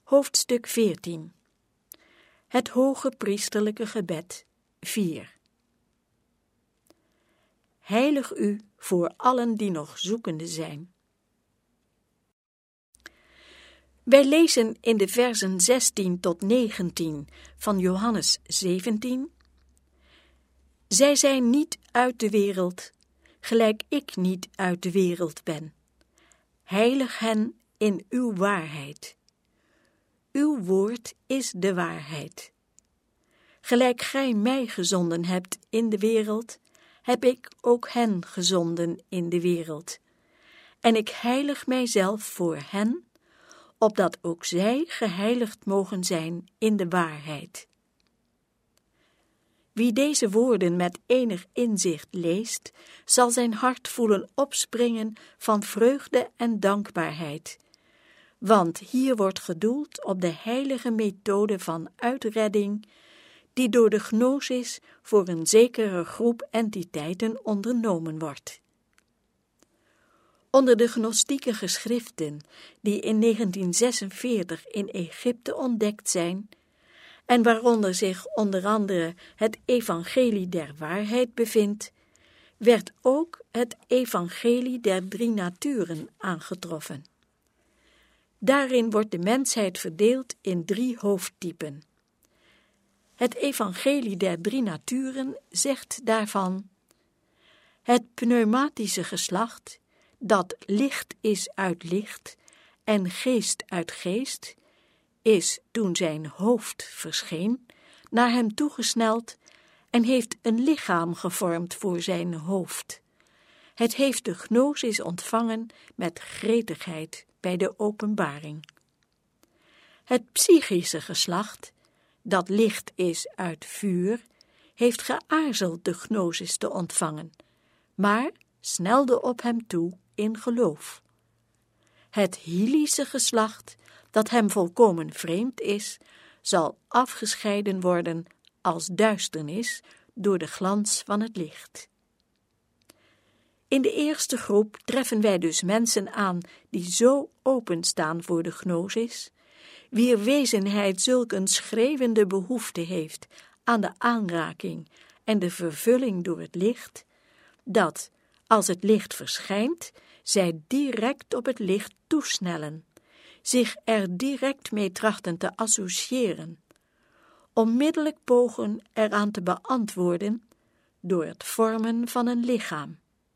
Hoofdstuk 14. Het hoge priesterlijke gebed 4. Heilig u voor allen die nog zoekende zijn. Wij lezen in de versen 16 tot 19 van Johannes 17. Zij zijn niet uit de wereld, gelijk ik niet uit de wereld ben. Heilig hen in uw waarheid. Uw woord is de waarheid. Gelijk gij mij gezonden hebt in de wereld, heb ik ook hen gezonden in de wereld. En ik heilig mijzelf voor hen, opdat ook zij geheiligd mogen zijn in de waarheid. Wie deze woorden met enig inzicht leest, zal zijn hart voelen opspringen van vreugde en dankbaarheid. Want hier wordt gedoeld op de heilige methode van uitredding, die door de gnosis voor een zekere groep entiteiten ondernomen wordt. Onder de gnostieke geschriften, die in 1946 in Egypte ontdekt zijn, en waaronder zich onder andere het evangelie der waarheid bevindt, werd ook het evangelie der drie naturen aangetroffen. Daarin wordt de mensheid verdeeld in 3 hoofdtypen. Het evangelie der drie naturen zegt daarvan: het pneumatische geslacht, dat licht is uit licht en geest uit geest, is toen zijn hoofd verscheen, naar hem toegesneld en heeft een lichaam gevormd voor zijn hoofd. Het heeft de gnosis ontvangen met gretigheid bij de openbaring. Het psychische geslacht, dat licht is uit vuur, heeft geaarzeld de gnosis te ontvangen, maar snelde op hem toe in geloof. Het hylische geslacht, dat hem volkomen vreemd is, zal afgescheiden worden als duisternis door de glans van het licht. In de eerste groep treffen wij dus mensen aan die zo openstaan voor de gnosis, wier wezenheid zulk een schreeuwende behoefte heeft aan de aanraking en de vervulling door het licht, dat, als het licht verschijnt, zij direct op het licht toesnellen, zich er direct mee trachten te associëren, onmiddellijk pogen eraan te beantwoorden door het vormen van een lichaam.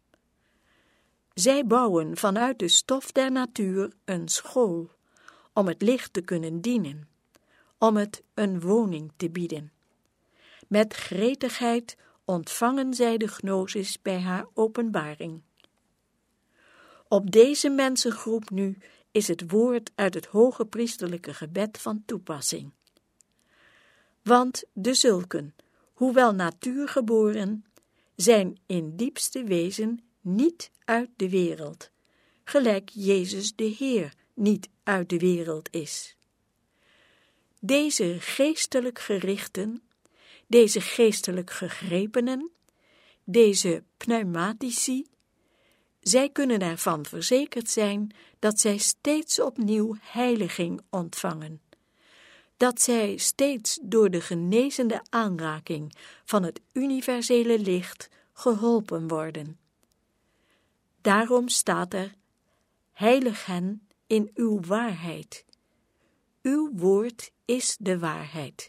Zij bouwen vanuit de stof der natuur een school, om het licht te kunnen dienen, om het een woning te bieden. Met gretigheid ontvangen zij de gnosis bij haar openbaring. Op deze mensengroep nu is het woord uit het hoge priesterlijke gebed van toepassing. Want dezulken, hoewel natuurgeboren, zijn in diepste wezen niet uit de wereld, gelijk Jezus de Heer niet uit de wereld is. Deze geestelijk gerichten, deze geestelijk gegrepenen, deze pneumatici, zij kunnen ervan verzekerd zijn dat zij steeds opnieuw heiliging ontvangen, dat zij steeds door de genezende aanraking van het universele licht geholpen worden. Daarom staat er: heilig hen in uw waarheid. Uw woord is de waarheid.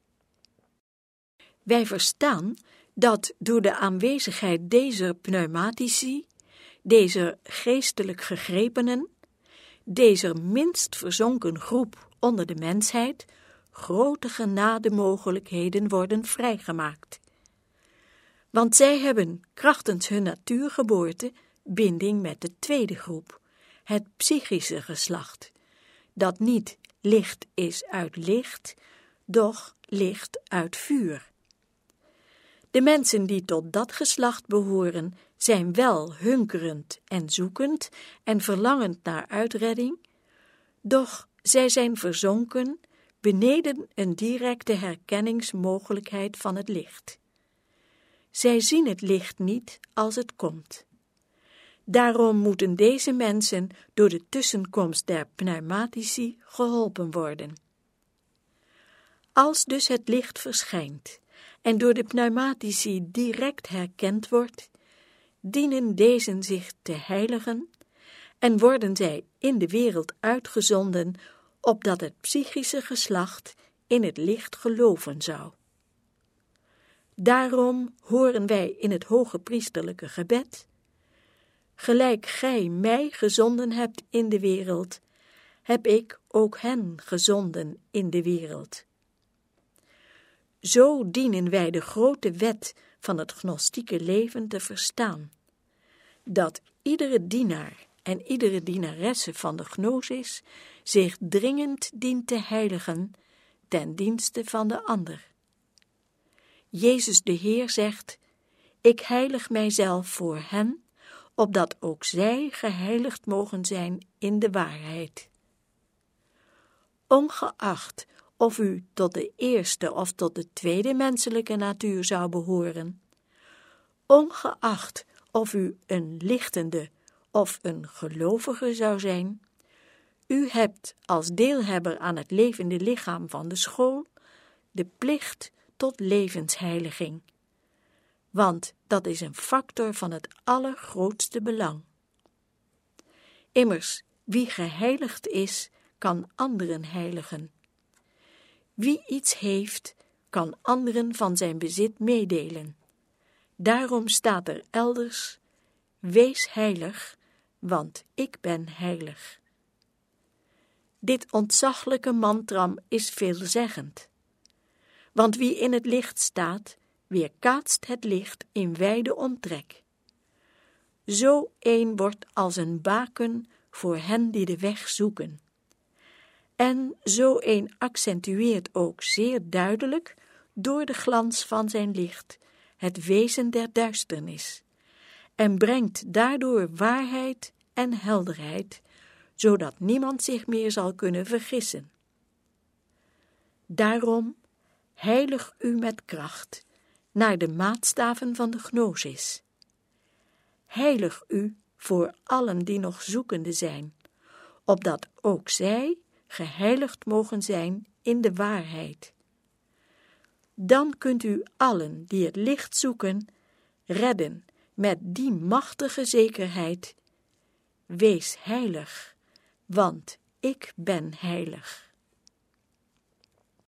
Wij verstaan dat door de aanwezigheid deze pneumatici, deze geestelijk gegrepenen, deze minst verzonken groep onder de mensheid, grote genademogelijkheden worden vrijgemaakt. Want zij hebben krachtens hun natuurgeboorte binding met de tweede groep, het psychische geslacht, dat niet licht is uit licht, doch licht uit vuur. De mensen die tot dat geslacht behoren, zijn wel hunkerend en zoekend en verlangend naar uitredding, doch zij zijn verzonken beneden een directe herkenningsmogelijkheid van het licht. Zij zien het licht niet als het komt. Daarom moeten deze mensen door de tussenkomst der pneumatici geholpen worden. Als dus het licht verschijnt en door de pneumatici direct herkend wordt, dienen deze zich te heiligen en worden zij in de wereld uitgezonden, opdat het psychische geslacht in het licht geloven zou. Daarom horen wij in het hoge priesterlijke gebed: gelijk gij mij gezonden hebt in de wereld, heb ik ook hen gezonden in de wereld. Zo dienen wij de grote wet van het gnostieke leven te verstaan, dat iedere dienaar en iedere dienaresse van de gnosis zich dringend dient te heiligen ten dienste van de ander. Jezus de Heer zegt: ik heilig mijzelf voor hen, opdat ook zij geheiligd mogen zijn in de waarheid. Ongeacht of u tot de eerste of tot de tweede menselijke natuur zou behoren, ongeacht of u een lichtende of een gelovige zou zijn, u hebt als deelhebber aan het levende lichaam van de school de plicht tot levensheiliging, want dat is een factor van het allergrootste belang. Immers, wie geheiligd is, kan anderen heiligen. Wie iets heeft, kan anderen van zijn bezit meedelen. Daarom staat er elders: wees heilig, want ik ben heilig. Dit ontzaglijke mantram is veelzeggend. Want wie in het licht staat, weerkaatst het licht in wijde omtrek. Zo een wordt als een baken voor hen die de weg zoeken. En zo een accentueert ook zeer duidelijk, door de glans van zijn licht, het wezen der duisternis, en brengt daardoor waarheid en helderheid, zodat niemand zich meer zal kunnen vergissen. Daarom heilig u met kracht, naar de maatstaven van de gnosis. Heilig u voor allen die nog zoekende zijn, opdat ook zij geheiligd mogen zijn in de waarheid. Dan kunt u allen die het licht zoeken, redden met die machtige zekerheid: wees heilig, want ik ben heilig.